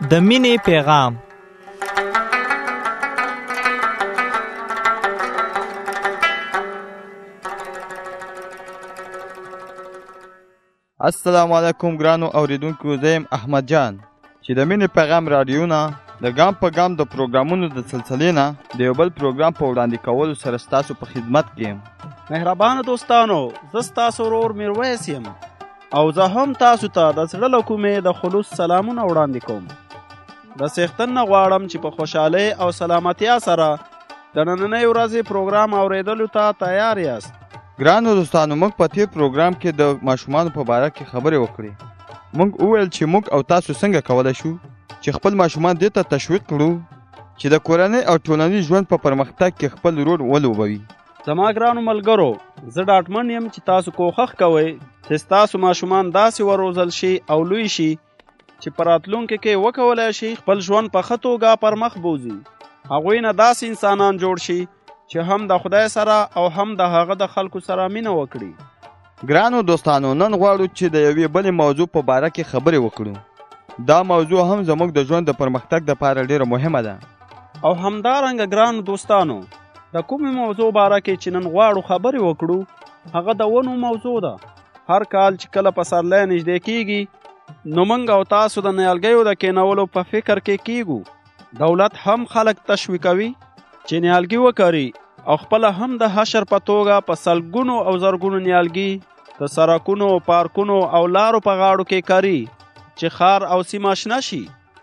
د مینې پیغام. السلام علیکم ګرانو اوریدونکو، زه یم احمد جان چې د مینې پیغام راډیو نه د ګام په ګام د پروګرامونو د سلسلې نه د یو بل پروګرام په وړاندې کولو سره ستاسو په خدمت کې یم. مهربانو دوستانو، زه ستاسو ورور میرویس یم او زه هم تاسو ته د زړه له کومې د خلوص سلامونه وړاندې کوم. د څښتن نه غواړم چې په خوشحالۍ او سلامتیا سره د نننۍ ورځې پروګرام اوریدلو ته تیار یاست. ګرانو دوستانو، موږ په تیر پروګرام کې د ماشومانو په باره کې خبرې وکړې. موږ وویل چې موږ او تاسو څنګه کولی شو چې خپل ماشومان دې ته تشویق کړو چې د کورنۍ او ټولنیز ژوند په پرمختګ کې خپل رول ولوبوي. زما ګرانو ملګرو، زه ډاډمن یم چې تاسو کوښښ کوئ چې ستاسو ماشومان داسې وروزل شي او لوی شي چې په راتلونکي کې وکولی شي خپل ژوند په ښه توګه پر مخ بوځي. هغوی نه داسې انسانان جوړ شي چې هم د خدای سره او هم د هغه د خلکو سره مینه وکړي. ګرانو دوستانو، نن غواړو چې د یوې بلې موضوع په باره کې خبرې وکړو. دا موضوع هم زموږ د ژوند د پرمختګ لپاره ډیره مهمه ده. او همدارنګه ګرانو دوستانو، د کومې موضوع باره کې چې نن غواړو خبرې وکړو هغه د ونو موضوع ده. هر کال چې کله پسرلی نږدې کیږي نو موږ او تاسو د نیالګیو د کینولو په فکر کې کیږو. دولت هم خلک تشویقوي چې نیالګي وکري او خپله هم د حشر په توګه په سلګونو او زرګونو نیالګي د سړکونو، پارکونو او لارو په غاړو کې کري چې ښار او سیمه شنه شي.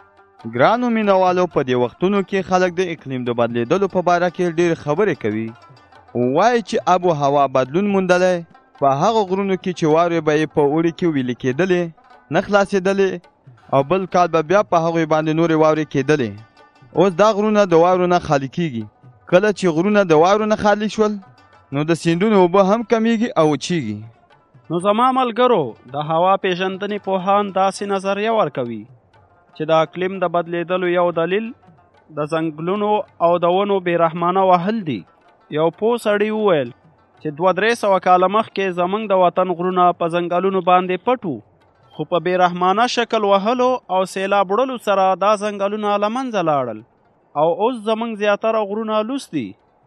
ګرانو مینوالو، په دې وختونو کې خلک د اقلیم د بدلیدلو په باره کې ډېر خبرې کوي. وایي چې آب و هوا بدلون موندلی، په هغه غرونو کې چې واورې به یې په اوړي کې ویلې کېدلې نه خلاصېدلې او بل کال به بیا په هغوی باندې نورې واورې کېدلې. اوس دا غرونه د واورو نه خالي کېږي. کله چې غرونه د واورو نه خالي شول نو د سیندونو اوبه هم کمیږي او وچیږي. نو زما ملګرو، د هوا پیژندنې پوهان داسې نظریه ورکوي چې د اقلیم د بدلیدلو یو دلیل د ځنګلونو او د ونو بېرحمانه وهل دي. یو پوه سړي وویل چې 200-300 کاله مخکې زموږ د وطن غرونه په ځنګلونو باندې پټ وو، خو په بېرحمانه شکل وهلو او سیلاب وړلو سره دا ځنګلونه له منځه لاړل او اوس زموږ زیاتره غرونه لوڅ دي.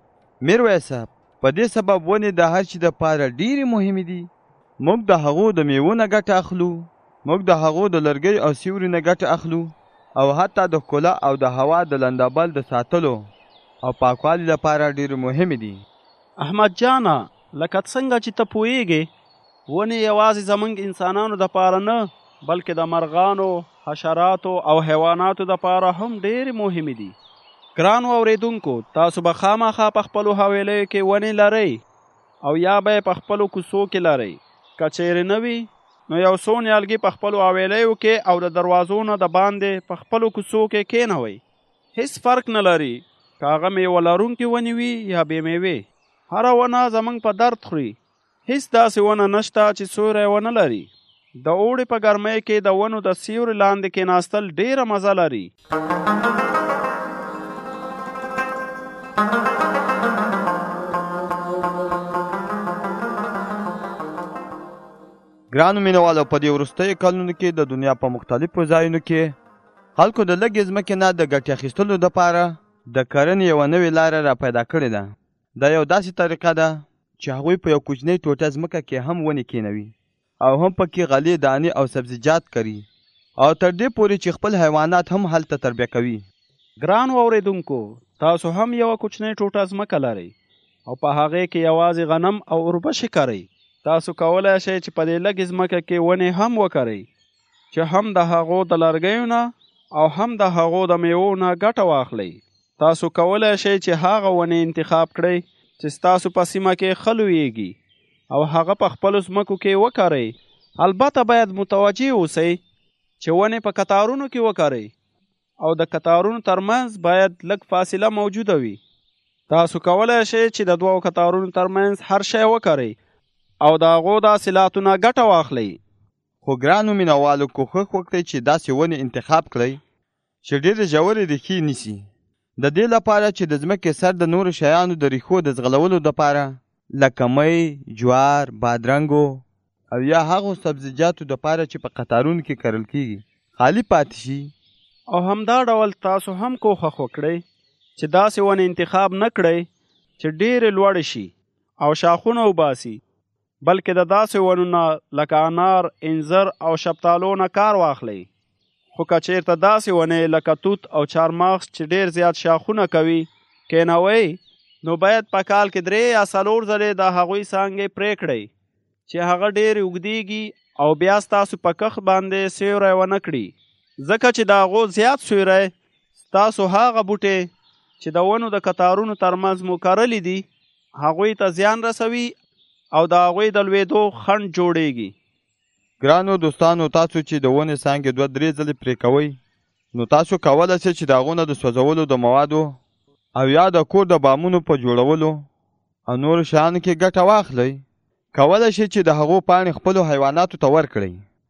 میرویس صاحب، په دې سبب ونې د هر شي دپاره ډېرې مهمې دي. موږ د هغو د میوو نه ګټه اخلو، موږ د هغو د لرګیو او سیوري نه ګټه اخلو او حتی د ښکلا او د هوا د لندبل د ساتلو او پاکوالي لپاره ډېرې مهمې دي. احمد جانه، لکه څنګه چې ته پوهیږې، ونې یوازې زموږ انسانانو دپاره نه بلکې د مرغانو، حشراتو او حیواناتو دپاره هم ډېرې مهمې دي. ګرانو اورېدونکو، تاسو به خامخا په خپلو حویلیو کې ونې لرئ او یا به یې په خپلو کوڅو کې لرئ. که چیرې نه وي نو یو څو نیالګي په خپلو حویلیو کې او د دروازو نه د باندې په خپلو کوڅو کې کینوئ. هیڅ فرق نه لري که هغه میوه لرونکې ونې وي یا بې میوې. هره ونه زموږ په درد خوري. هیڅ داسې ونه نشته چې سیوری ونه لري. د اوړي په ګرمۍ کې د ونو د سیوري لاندې کېناستل ډېره مزه لري. ګرانو مینوالو، په دې وروستیو کلونو کې د دنیا په مختلفو ځایونو کې خلکو د لږې ځمکې نه د ګټې اخیستلو دپاره د کرنې یوه نوې لاره را پیدا کړې ده. دا یو داسې طریقه ده چې هغوی په یو کوچنۍ ټوټه ځمکه کې هم ونې کېنوي او هم پکې غلې، دانې او سبزیجات کري او تر دې پورې چې خپل حیوانات هم هلته تربیه کوي. ګرانو اورېدونکو، تاسو هم یوه کوچنۍ ټوټه ځمکه لرئ او په هغې کې یوازې غنم او اوربشې کرئ. تاسو کولی شئ چې په دې لږې ځمکه کې ونې هم وکرئ چې هم د هغو د لرګیو نه او هم د هغو د میوو نه ګټه واخلئ. تاسو کولی شئ چې هغه ونې انتخاب کړئ چې ستاسو په سیمه کې ښه لویږي او هغه په خپلو ځمکو کې وکرئ. البته باید متوجه اوسئ چې ونې په کتارونو کې وکرئ او د کتارونو ترمنځ باید لږ فاصله موجوده وي. تاسو کولی شئ چې د 2 کتارونو ترمنځ هر شی وکرئ او د هغو د حاصلاتو نه ګټه واخلئ. خو ګرانو مینوالو، کوښښ وکړئ چې داسې ونې انتخاب کړئ چې ډېرې ژورې ریښې نیسي، د دې لپاره چې د ځمکې سر د نورو شیانو د ریښو د ځغلولو دپاره لکه می، جوار، بادرنګو او یا هغو سبزیجاتو دپاره چې په قطارونو کې کرل کېږي خالي پاتې شي او همدا ډول تاسو هم کوښښ وکړئ چې داسې ونې انتخاب نه کړئ چې ډېرې لوړې شي او شاخونه وباسي، بلکې د داسې ونو نه لکه انار، انځر او شفتالو نه کار واخلئ. خو که چېرته داسې ونې لکه توت او چارمغز چې ډېر زیات شاخونه کوي کینوئ، نو باید په کال کې 3 یا 4 ځلې د هغوی څانګې پرې کړئ چې هغه ډېرې اوږدېږي او بیا ستاسو په کښت باندې سیوری ونه کړي، ځکه چې د هغو زیات سیوری ستاسو هغه بوټي چې د ونو د کتارونو ترمنځ مو کرلي دي هغوی ته زیان رسوي او د هغوی د لوېدو خنډ جوړېږي. ګرانو دوستانو، تاسو چې د ونې څانګې 2-3 ځلې پرې کوئ، نو تاسو کولی شئ چې د هغو نه د سوځولو د موادو او یا د کور د بامونو په جوړولو او نورو شیانو کې ګټه واخلئ. کولی شئ چې د هغو پاڼې خپلو حیواناتو ته ورکړئ.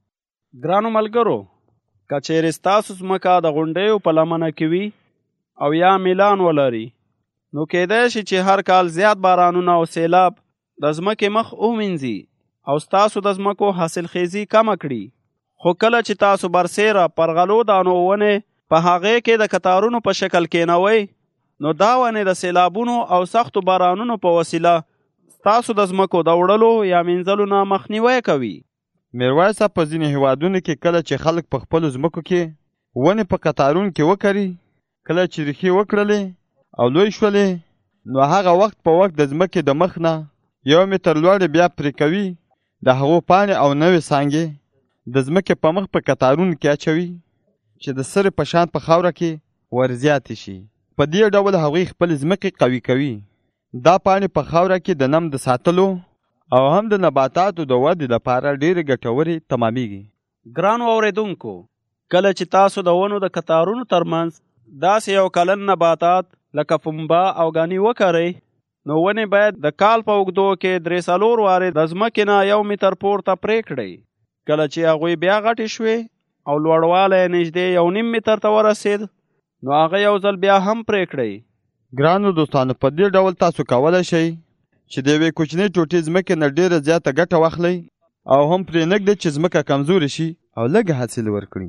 ګرانو ملګرو، که چیرې ستاسو ځمکه د غونډیو په لمنه کې وي او یا میلان ولري، نو کیدای شي چې هر کال زیات بارانونه او سیلاب د ځمکې مخ ومینځي او ستاسو د ځمکو حاصلخیزي کمه کړي. خو کله چې تاسو برسیره پرغلو دانو ونې په هغې کې د کتارونو په شکل کینوئ، نو دا ونې د سیلابونو او سختو بارانونو په وسیله ستاسو د ځمکو د وړلو یا مینځلو نه مخنیوی کوي. میرویس په ځینې هیوادونو کې کله چې خلک په خپلو ځمکو کې ونې په کتارونو کې وکري، کله چې ریښې وکړلې او لوی شولې، نو هغه وخت په وخت د ځمکې د مخ نه 1 متر لوړې بیا پرې کوي، د هغو پاڼې او نوې څانګې د ځمکې په مخ په کتارونو کې اچوي چې د سرې په شان په خاوره کې ورزیاتې شي. په دې ډول هغوی خپل ځمکې قوي کوي. دا پاڼې په خاوره کې د نم د ساتلو او هم د نباتاتو د ودې لپاره ډېرې ګټورې تمامیږي. ګرانو اورېدونکو، کله چې تاسو د ونو د کتارونو ترمنځ داسې یو کلن نباتات لکه پنبه او ګني وکرئ، نو ونې باید د کال په اوږدو کې 3-4 وارې د ځمکې نه 1 متر پورته پرې کړئ. کله چې هغوی بیا غټې شوې او لوړوالی یې نږدې 1.5 متر ته ورسېد، نو هغه یو ځل بیا هم پرې کړئ. ګرانو دوستانو، په دې ډول تاسو کولی شئ چې د یوې کوچنۍ ټوټې ځمکې نه ډېره زیاته ګټه واخلئ او هم پرې نه ږدئ چې ځمکه کمزورې شي او لږ حاصل ورکړي.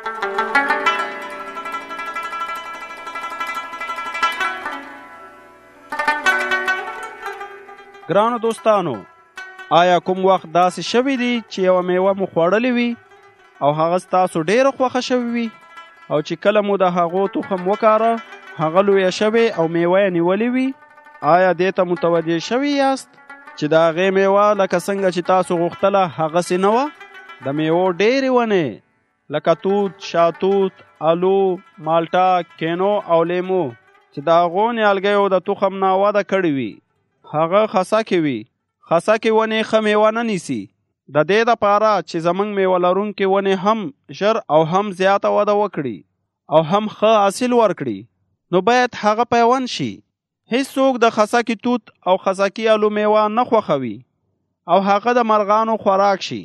ګرانو دوستانو، آیا کوم وخت داسې شوي دي چې یوه میوه مو خوړلې وي او هغه ستاسو ډېره خوښه شوې وي او چې کله مو د هغو تخم وکاره هغه لویه شوې او میوه یې نیولې وي؟ آیا دې ته متوجه شوي یاست چې د هغې میوه لکه څنګه چې تاسو غوښتله هغسې نه وه؟ د میوو ډېرې ونې لکه توت، شاتوت، الو، مالټه، کینو او لیمو چې د هغو نیالګیو د تخم نه وده کړې وي، هغه خسکې وي. خسکې ونې ښه میوه نه نیسي. د دې دپاره چې زموږ میوه لرونکې ونې هم ژر او هم زیاته وده وکړي او هم ښه حاصل ورکړي، نو باید هغه پیوند شي. هیڅوک د خسکې توت او خسکې الو میوه نه خوښوي او هغه د مرغانو خوراک شي.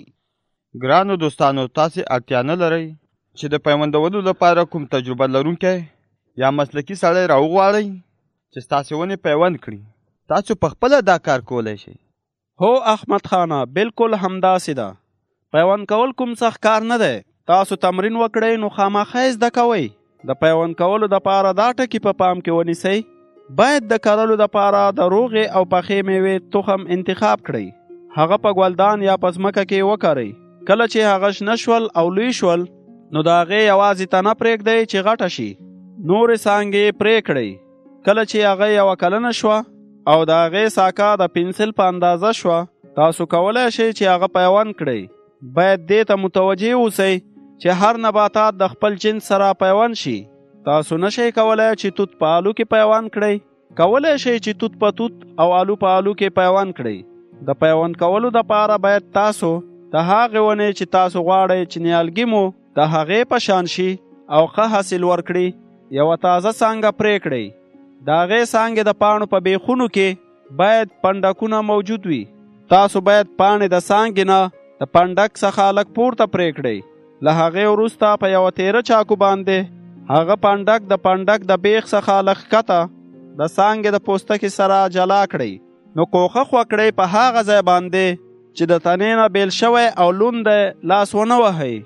ګرانو دوستانو، تاسې اړتیا نه لرئ چې د پیوندولو لپاره کوم تجربه لرونکی یا مسلکي سړی راوغواړئ چې ستاسې ونې پیوند کړي. تاسو په خپله دا کار کولی شئ. هو احمد خانه، بالکل همداسې ده. پیوند کول کوم سخت کار نه دی. تاسو تمرین وکړئ نو خامخا یې زده کوئ. د پیوند کولو دپاره دا ټکي په پام کې ونیسئ. باید د کرلو دپاره د روغې او پخې میوې تخم انتخاب کړئ. هغه په ګلدان یا په ځمکه کې وکرئ. کله چې هغه شنه شول او لوی شول، نو د هغې یوازې تنه پرېږدئ چې غټه شي. نورې څانګې پرې کړئ. کله چې هغه یوه کلنه شوه او د هغې ساکه د پنسل په اندازه شوه، تاسو کولی شئ چې هغه پیوند کړئ. باید دې ته متوجه اوسئ چې هر نباتات د خپل جنس سره پیوند شي. تاسو نشئ کولی چې توت په آلو کې پیوند کړئ. کولی شئ چې توت په توت او آلو په آلو کې پیوند کړئ. د پیوند کولو دپاره باید تاسو د هغې ونې چې تاسو غواړئ چې نیالګي مو د هغې په شان شي او ښه حاصل ورکړي، یوه تازه څانګه پرې کړئ. د هغې څانګې د پاڼو په بیخونو کې باید پنډکونه موجود وي. تاسو باید پاڼې د څانګې نه د پنډک څخه لږ پورته پرې کړئ. له هغې وروسته په یوه تیره چاقو باندې هغه پنډک د پنډک د بیخ څخه لږ ښکته د څانګې د پوستکي سره جلا کړئ. نو کوښښ وکړئ په هغه ځای باندې چې د تنې نه بیل شوی او لوند لاس ونه وهئ.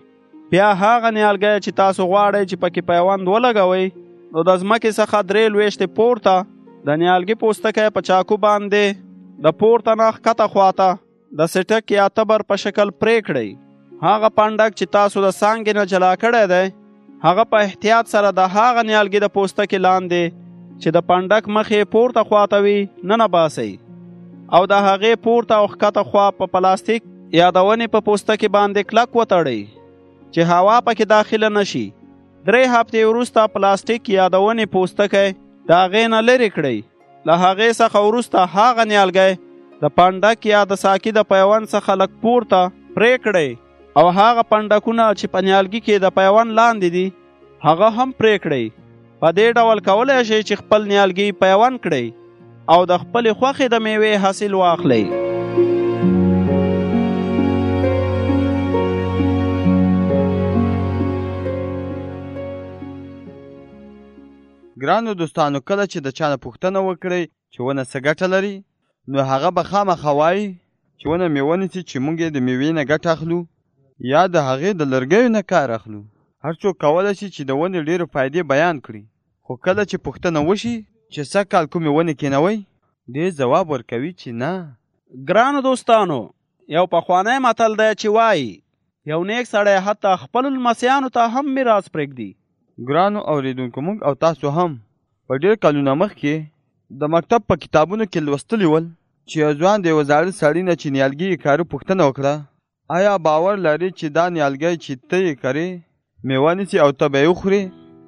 بیا هغه نیالګی چې تاسو غواړئ چې پکې پیوند ولګوئ نو د ځمکې څخه 3 لویشتې پورته د نیالګي پوستکی په چاقو باندې د پورته نه ښکته خواته د سټک یا تبر په شکل پرې کړئ. هغه پنډک چې تاسو د څانګې نه جلا کړی دی هغه په احتیاط سره د هغه نیالګي د پوستکي لاندې چې د پنډک مخې پورته خواته وي ننباسئ او د هغې پورته او ښکته خوا په پلاستیک یا د ونې په پوستکي باندې کلک وتړئ چې هوا پکې داخله نشي. 3 هفتې وروسته پلاستیک یا د ونې پوستکی د هغې نه لرې کړئ. له هغې څخه وروسته هغه نیالګی د پنډک یا د ساقي د پیوند څخه لږ پورته پرې کړئ او هغه پنډکونه چې په نیالګي کې د پیوند لاندې دي هغه هم پرې کړئ. په دې ډول کولی شئ چې خپل نیالګي پیوند کړئ او د خپلې خوښې د میوې حاصل واخلئ. ګرانو دوستانو، کله چې د چا نه پوښتنه وکړئ چې ونه څه ګټه لري نو هغه به خامخا وایي چې ونه مې ونیسي چې موږ یې د میوې نه ګټه اخلو یا د هغې د لرګیو نه کار اخلو. هر څوک کولی شي چې د ونې ډېرې فایدې بیان کړي، خو کله چې پوښتنه وشي چې سږ کال کومې ونې کېنوئ دې ځواب ورکوي چې نه. ګرانو دوستانو، یو پخوانی متل دی چې وایي یو نیک سړی حتی خپلو لمسیانو ته هم میراث پرېږدي. ګرانو اوریدونکو، موږ او تاسو هم په ډېر کلونه مخکې د مکتب په کتابونو کې لوستلي ول چې یو ځوان د یوه زاړه سړي نه چې نیالګي یې کاري پوښتنه وکړه، آیا باور لري چې دا نیالګی چې ته یې کرې میوه نیسي او ته به یې وخورې؟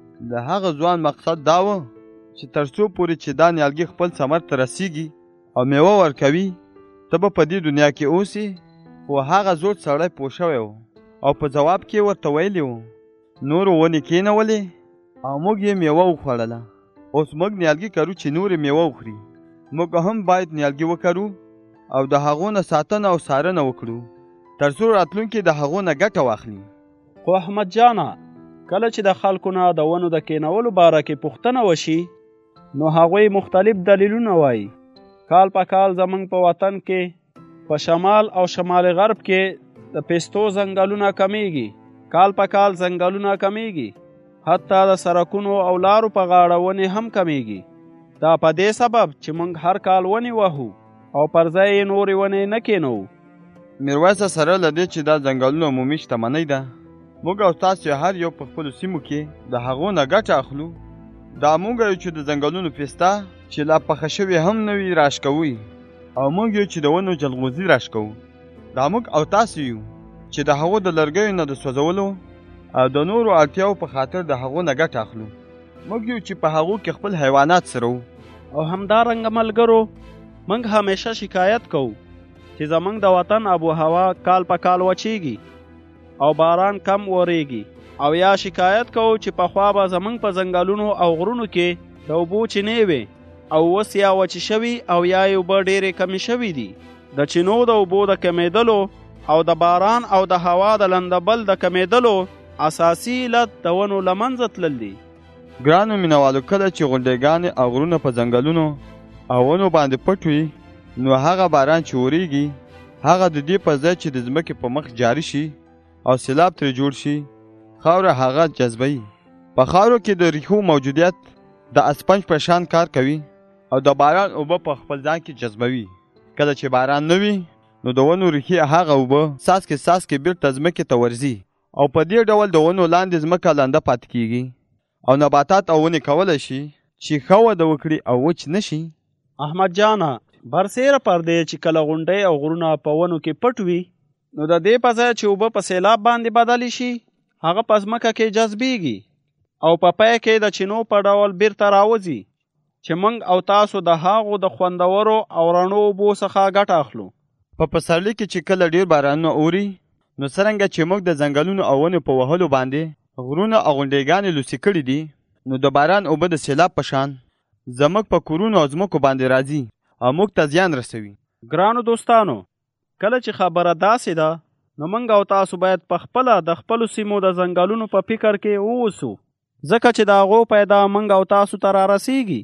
د هغه ځوان مقصد دا و چې تر څو پورې چې دا نیالګي خپل ثمر ته رسیږي او میوه ورکوي ته به په دې دنیا کې اوسې. خو هغه زوړ سړی پوه شوی و او په ځواب کې ورته ویلي و نورو ونې کېنولې او موږ یې میوه وخوړله. اوس موږ نیالګي کرو چې نورې میوه وخوري. موږ هم باید نیالګي وکرو او د هغو نه ساتنه او څارنه وکړو تر څو راتلونکي د هغو نه ګټه واخلي. خو احمد جانه، کله چې د خلکو نه د ونو د کېنولو باره کې پوښتنه وشي نو هغوی مختلف دلیلونه وایي. کال په کال زموږ په وطن کې په شمال او شمال غرب کې د پستو ځنګلونه کمیږي. کال په کال ځنګلونه کمیږي، حتی د سړکونو او لارو په غاړه ونې هم کمیږي. دا په دې سبب چې موږ هر کال ونې وهو او پر ځای یې نورې ونې نه کېنوو. میرویسه، سره له دې چې دا ځنګلونه عمومي شتمنۍ ده، موږ او تاسو هر یو په خپلو سیمو کې د هغو نه ګټه اخلو. دا موږ یو چې د ځنګلونو پسته چې لا پخه شوې هم نه وي راشکوي او موږ یو چې د ونو جلغوزي راشکوو. دا موږ او تاسو یو چې د هغو د لرګیو نه د سوځولو او د نورو اړتیاو په خاطر د هغو نه ګټه اخلو. موږ یو چې په هغو کې خپل حیوانات سره وو. او همدارنګه ملګرو، موږ همیشه شکایت کوو چې زموږ د وطن آب و هوا کال په کال وچیږي او باران کم وریږي، او یا شکایت کوو چې پخوا به زموږ په ځنګلونو او غرونو کې د اوبو چینې وې او اوس یا وچې شوي او یا یې اوبه ډېرې کمې شوي دي. د چینو د اوبو د کمیدلو او د باران او د هوا د لندبل د کمیدلو اساسي علت د ونو له منځه تلل دي. ګرانو مینوالو، کله چې غونډیګانې او غرونه په ځنګلونو او ونو باندې پټ وي نو هغه باران چې وریږي هغه د دې په ځای چې د ځمکې په مخ جاري شي او سیلاب ترې جوړ شي خاوره هغه جذبوي. په خاورو کې د ریښو موجودیت د اسپنج په شان کار کوي او د باران اوبه په خپل ځان کې جذبوي. کله چې باران نه وي نو د ونو ریښې هغه اوبه څاڅکې بیرته ځمکې ته ورځي او په دې ډول د ونو لاندې ځمکه لنده پاتې کیږي او نباتات او ونې کولی شي چې ښه وده وکړي او وچ نه شي. احمد جانه، برسیره پر دې چې کله غونډۍ او غرونه په ونو کې پټ وي نو د دې په ځای چې اوبه په سیلاب باندې بدلی شي هغه په ځمکه کې جذبیږي او په پای کې د چینو په ډول بیرته راوځي چې موږ او تاسو د هغو د خوندورو او رڼو اوبو څخه ګټه اخلو. په پسرلي کې چې کله ډیر بارانونه اوري نو څرنګه چې موږ د ځنګلونو او ونو په وهلو باندې غرونه او غونډیګانې لوڅې کړي دي نو د باران اوبه د سیلاب په شان زموږ په کورونو او ځمکو باندې راځي او موږ ته زیان رسوي. ګرانو دوستانو، کله چې خبره داسې ده نو موږ او تاسو باید په خپله د خپلو سیمو د ځنګلونو په فکر کې واوسو، ځکه چې د هغو پیدا موږ او تاسو ته رارسیږي.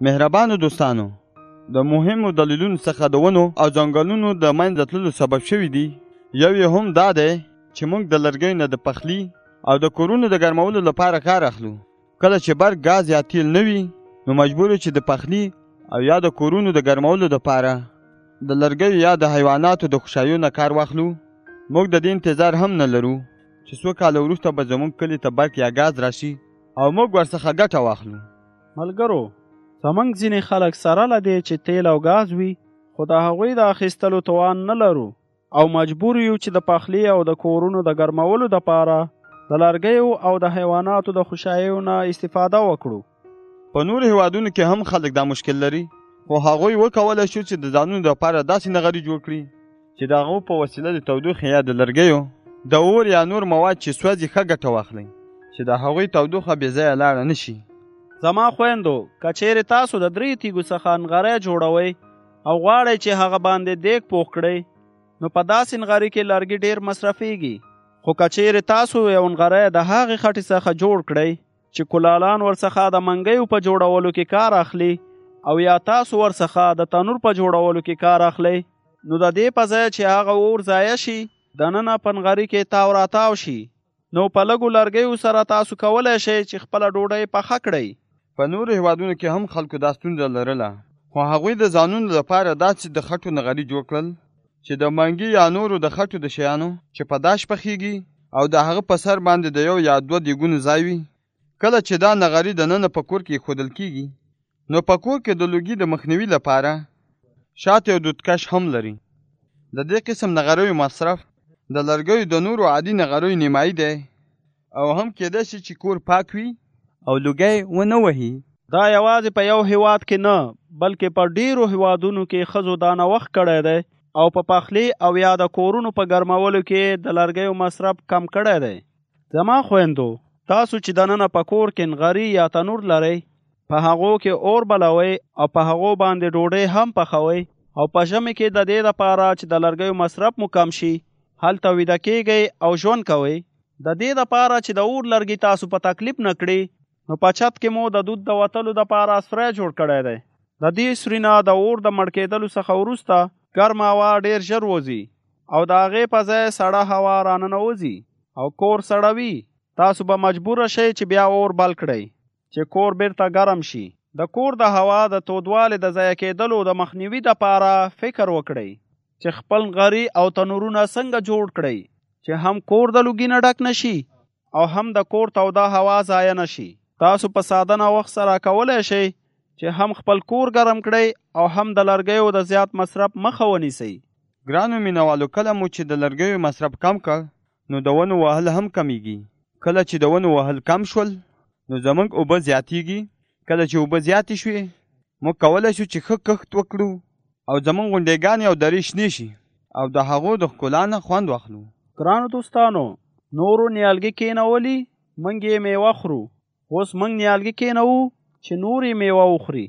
مهربانو دوستانو، د مهمو دلیلونو څخه د ونو او ځنګلونو د منځه تللو سبب شوي دي. یو یې هم دا دی چې موږ د لرګیو نه د پخلي او د کورونو د ګرمولو لپاره کار اخلو. کله چې برق، ګاز یا تیل نه وي، نو مجبور یو چې د پخلي او یا د کورونو د ګرمولو لپاره د لرګیو یا د حیواناتو د خوشایو نه کار واخلو. موږ د دې انتظار هم نه لرو چې څو کاله وروسته به زموږ کلي ته برق یا ګاز راشي او موږ ورڅخه ګټه واخلو. ملګرو، زموږ ځینې خلک سره له دې چې تیل او ګاز وي، خو د هغوی د اخیستلو توان نه لرو او مجبور یو چې د پخلي او د کورونو د ګرمولو دپاره د لرګیو او د حیواناتو د خوشایو نه استفاده وکړو. په نورو هیوادونو کې هم خلک دا مشکل لري، خو هغوی وکولی شو چې د ځانونو دپاره داسې نغري جوړ کړي چې د هغو په وسیله د تودوخې یا د لرګیو د اور یا نور مواد چې سوځي ښه ګټه واخلئ چې د هغوی تودوخه بې ځایه لاړه نه شي. زما خویندو، که چیرې تاسو د 3 تیږو څخه نغری جوړوئ او غواړئ چې هغه باندې دیګ پوخ کړئ، نو په داسې نغري کې لرګي ډیر مصرفیږي. خو که چیرې تاسو یو نغری د هغې خټې څخه جوړ کړئ چې کلالان ورڅخه د منګیو په جوړولو کې کار اخلي او یا تاسو ورڅخه د تنور په جوړولو کې کار اخلئ، نو د دې په ځای چې هغه اور ضایع شي، دننه په نغري کې تاو راتاو شي، نو په لږو لرګیو سره تاسو کولی شئ چې خپله ډوډۍ پخه کړئ. په نورو هیوادونو کې هم خلکو دا ستونزه لرله، خو هغوی د ځانونو لپاره داسې د خټو نغري جوړ کړل چې د منګي یا نورو د خټو د شیانو چې په داش پخیږي او د هغه په سر باندې د 1 یا 2 دیګونو ځای وي. کله چې دا نغري دننه په کور کې ایښودل کیږي، نو په کور کې د لوګي د مخنیوي لپاره شات یو دودکش هم لري. د دې قسم نغریو مصرف د لرګیو د نورو عادي نغریو نیمایي دی او هم کېدای شي چې کور پاک وي او لوګی ونه وهي. دا یوازې په یو هیواد کې نه، بلکې په ډیرو هیوادونو کې ښځو دا نوښت کړی دی او په پخلي او یا د کورونو په ګرمولو کې د لرګیو مصرف کم کړی دی. زما خویندو، تاسو چې دننه په کور کې نغري یا تنور لرئ، په هغو کې اور بلوئ او په هغو باندې ډوډۍ هم پخوئ او په ژمي کې د دې دپاره چې د لرګیو مصرف مو کم شي، هلته ویده کیږئ او ژوند کوئ. د دې دپاره چې د اور لرګي تاسو په تکلیف نه کړي، نو په چت کې مو د دود د وتلو دپاره سوری جوړ کړی دی. د دې سوري نه د اور د مړ کېدلو څخه وروسته ګرمه هوا ډیر ژر وځي او د هغې په ځای سړه هوا راننوځي او کور سړوي. تاسو به مجبوره شئ چې بیا اور بل کړئ چې کور بیرته ګرم شي. د کور د هوا د تودوالي د ضایع کېدلو د مخنیوي دپاره فکر وکړئ چې خپل نغري او تنورونه څنګه جوړ کړئ چې هم کور د لوګي نه ډک نشي او هم د کور توده هوا ضایع نشي. تاسو په ساده نوښت سره کولی شئ چې هم خپل کور ګرم کړئ او هم د لرګیو د زیات مصرف مخه ونیسئ. ګرانو مینوالو، کله مو چې د لرګیو مصرف کم کړ، نو د ونو وهل هم کمیږي. کله چې د ونو وهل کم شول، نو زموږ اوبه زیاتیږي. کله چې اوبه زیاتې شوې، موږ کولی شو چې ښه کښت وکړو او زموږ غونډېګانې او درې شنې شي او د هغو د ښکلا نه خوند واخلو. ګرانو دوستانو، نورو نیالګي کېنولي، موږ یې میوه خورو. اوس موږ نیالګي کېنوو چې نور یې میوه وخوري.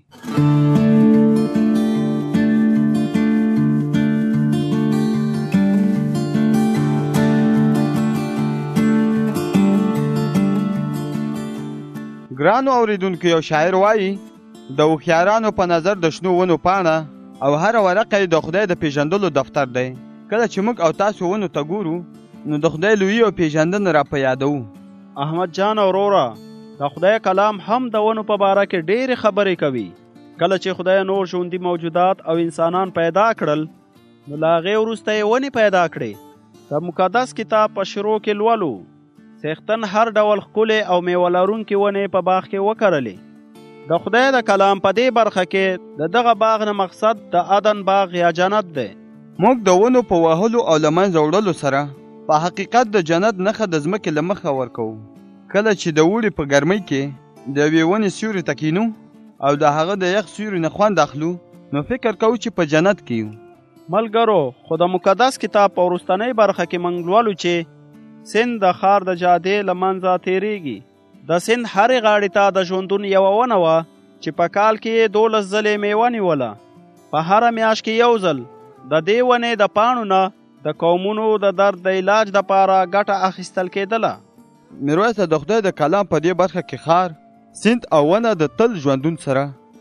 ګرانو اوریدونکو، یو شاعر وایي د هوښیارانو په نظر د شنو ونو پاڼه او هره ورقه یې د خدای د پیژندلو دفتر دی. کله چې موږ او تاسو ونو ته ګورو، نو د خدای لویي او پیژندنه را په یادوو. احمد جان اوروره، د خدای کلام هم د ونو په باره کې ډېرې خبرې کوي. کله چې خدای نور ژوندي موجودات او انسانان پیدا کړل، نو له هغې وروسته یې ونې پیدا کړې. د مقدس کتاب په شروع کې لولو څښتن هر ډول ښکلې او میوه لرونکې ونې په باغ کې وکرلې. د خدای د کلام په دې برخه کې د دغه باغ نه مقصد د عدن باغ یا جنت دی. موږ د ونو په وهلو او له منځه وړلو سره په حقیقت د جنت نښه د ځمکې له مخه ورکوو. کله چې د اوړي په ګرمۍ کې د یوې ونې سیوري ته کینو او د هغه د یخ سیوري نه خوند اخلو، نو فکر کوو چې په جنت کې یو. ملګرو، خو د مقدس کتاب په وروستنۍ برخه کې موږ لولو چې سیند د ښار د جادې له منځه تیریږي. د سیند هرې غاړې ته د ژوندون یوه ونه وه چې په کال کې 12 ځلې میوه نیوله. په هره میاشت کې یو ځل د دې ونې د پاڼو نه د قومونو د درد د علاج دپاره ګټه اخیستل کېدله. میرویس د خدای د کلام په دې برخه کې ښار، سیند او ونه د تل ژوندون سره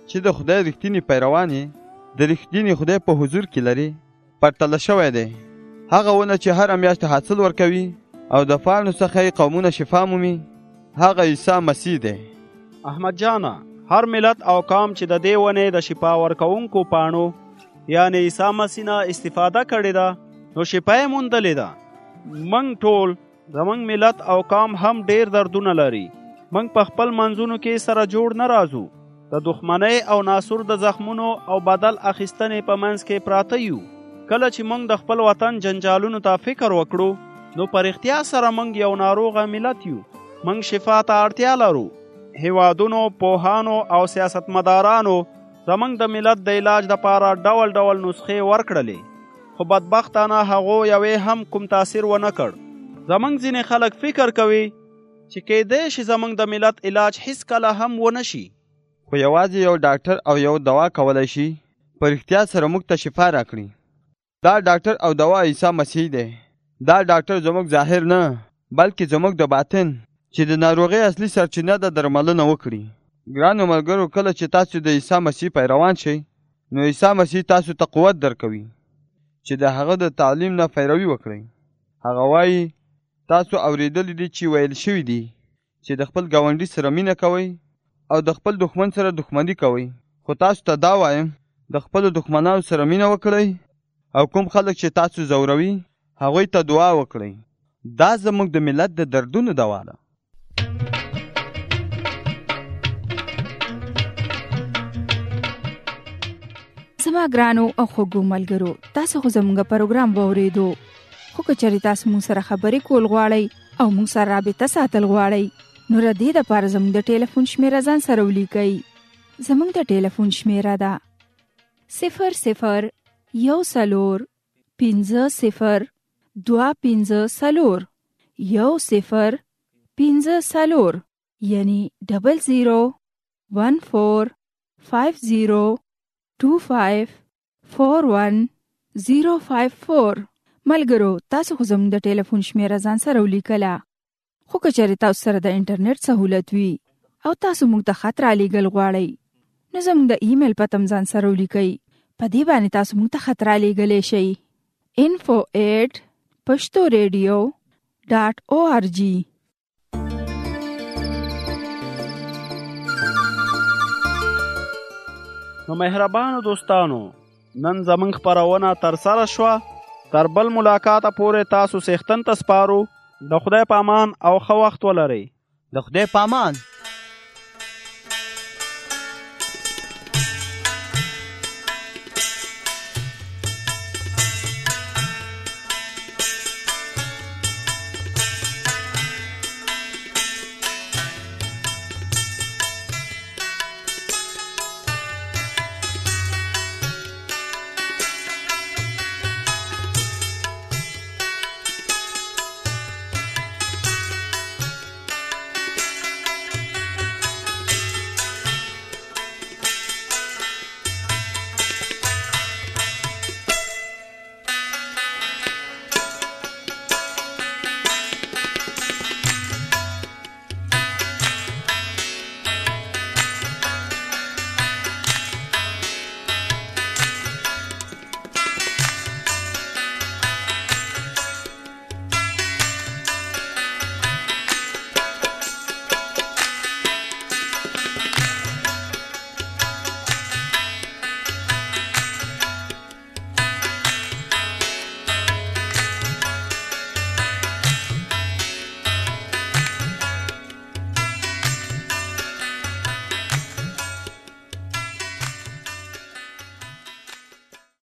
چې د خدای رښتینی پیروان یې د رښتینی خدای په حضور کې لري پرتله شوی دی. هغه ونه چې هر میاشت حاصل ورکوي او د پاڼو څخه یې قومونه شفا مومي هغه عیسی مسیح دی. احمد جانه، هر ملت او قوم چې د دې ونې د شفا ورکوونکو پاڼو یعنی عیسی مسیح نه استفاده کړې ده نو شفا یې موندلې ده. موږ ټول زموږ ملت او قوم هم ډیر دردونه لري. موږ په خپل منځونو کې سره جوړ نه راځو. د دښمنۍ او ناسور د زخمونو او بدل اخیستنې په منځ کې پراته یو. کله چې موږ د خپل وطن جنجالونو ته فکر وکړو نو په رښتیا سره موږ یو ناروغه ملت یو. موږ شفا ته اړتیا لرو. هیوادونو، پوهانو او سیاستمدارانو زموږ د ملت د علاج دپاره ډول ډول نسخې ورکړلې، خو بدبختانه هغو یوې هم کوم تاثیر ونه کړ. زموږ ځینې خلک فکر کوي چې کیدای شي زموږ د ملت علاج هیڅ کله هم ونه شي. خو یوازې یو ډاکټر او یو دوا کولی شي په رښتیا سره موږ ته شفا راکړي. دا ډاکټر او دوا عیسی مسیح دی. دا ډاکټر زموږ ظاهر نه بلکې زموږ د باطن چې د ناروغۍ اصلي سرچینه د درملنه وکړي. ګرانو ملګرو، کله چې تاسو د عیسی مسیح پیروان شئ نو عیسی مسیح تاسو ته قوت درکوي چې د هغه د تعلیم نه پیروي وکړئ. هغه وایي تاسو اورېدلی دي چې ویل شوي دي چې د خپل ګاونډي سره مینه کوئ او د خپل دښمن سره دښمني کوئ. خو تاسو ته دا وایم د خپلو دښمنانو سره مینه وکړئ او کوم خلک چې تاسو ځوروي هغوی ته دعا وکړئ. دا زموږ د ملت د دردونو دوا ده. زما ګرانو او خوږو ملګرو، تاسو خو زموږ پروګرام واورېدو. خو که چېرې تاسو موږ سره خبرې کول غواړئ او موږ سره رابطه ساتل غواړئ نو د دې دپاره زموږ د ټلیفون شمیره ځان سره ولیکئ. زموږ د ټلیفون شمیره ده 00 1 4 5 0 2 5 10 5 یعنی 00 14 50 2541 ملګرو، تاسو خو زموږ د ټلیفون شمیره ځان سره ولیکله. خو که چېرې تاسو سره د انټرنیټ سهولت وي او تاسو موږ ته خط رالیږل غواړئ نو زموږ د ایمیل پته هم ځان سره ولیکئ. په دې باندې تاسو موږ ته خط رالیږلی شئ info@pashtoradio.org. نو مهربانو دوستانو، نن زموږ خپرونه ترسره شوه. تر بل ملاقاته پورې تاسو څښتن ته سپارو. د خدای په امان او ښه وخت ولرئ. د خدای په امان.